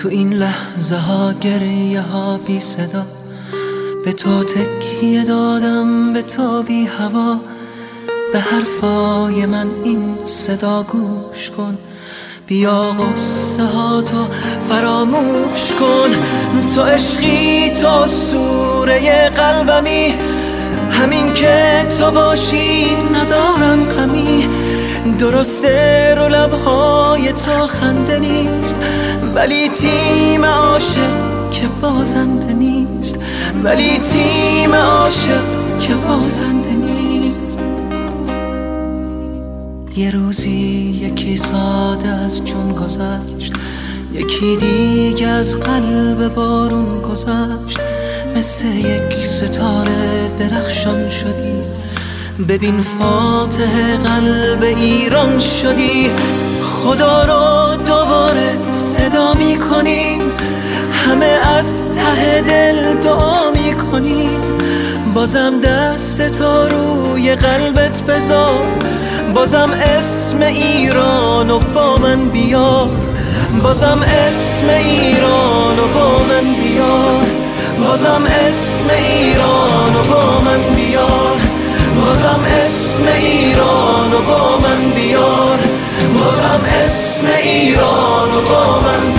تو این لحظه ها گریه ها بی صدا، به تو تکیه دادم، به تو بی هوا. به حرفای من این صدا گوش کن، بیا غصه ها تو فراموش کن. تو عشقی، تو سوره قلبمی، همین که تو باشی ندارم غمی. درسته رو لبهای تو خنده نیست، ولی تیم عاشق که بازنده نیست، ولی تیم عاشق که بازنده نیست. یه روزی یکی ساده از جون گذشت، یکی دیگه از قلب بارون گذشت. مثل یک ستاره درخشان شدی، ببین فاتح قلب ایران شدی. خدا رو دوباره صدا می کنیم، همه از ته دل دعا می کنیم. بازم دست تو روی قلبت بذار، بازم اسم ایرانو با من بیار، بازم اسم ایرانو با من بیار، بازم اسم ایرانو با من بیار، بازم اسم ایرانو با من بیار، بازم اسم ایرانو با من بیار.